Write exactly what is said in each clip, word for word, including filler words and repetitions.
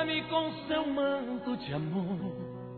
cobre-me com seu manto de amor.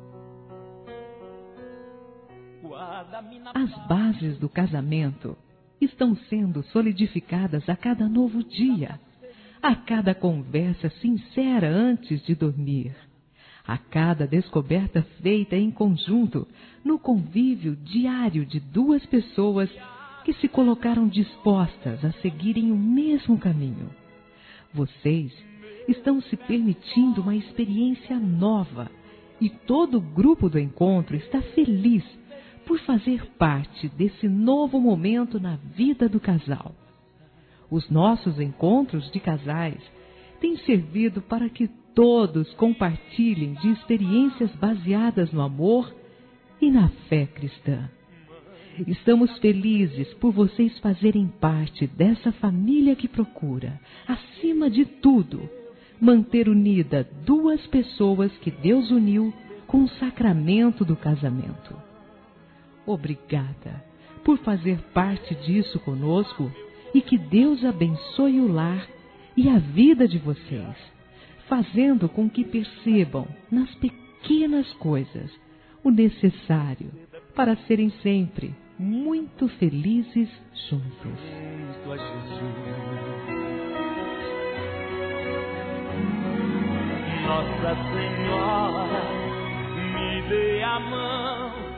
As bases do casamento estão sendo solidificadas a cada novo dia, a cada conversa sincera antes de dormir, a cada descoberta feita em conjunto no convívio diário de duas pessoas que se colocaram dispostas a seguirem o mesmo caminho. Vocês estão se permitindo uma experiência nova e todo o grupo do encontro está feliz por fazer parte desse novo momento na vida do casal. Os nossos encontros de casais têm servido para que todos compartilhem de experiências baseadas no amor e na fé cristã. Estamos felizes por vocês fazerem parte dessa família que procura, acima de tudo, manter unida duas pessoas que Deus uniu com o sacramento do casamento. Obrigada por fazer parte disso conosco e que Deus abençoe o lar e a vida de vocês, fazendo com que percebam nas pequenas coisas o necessário para serem sempre muito felizes juntos. Nossa Senhora, me dê a mão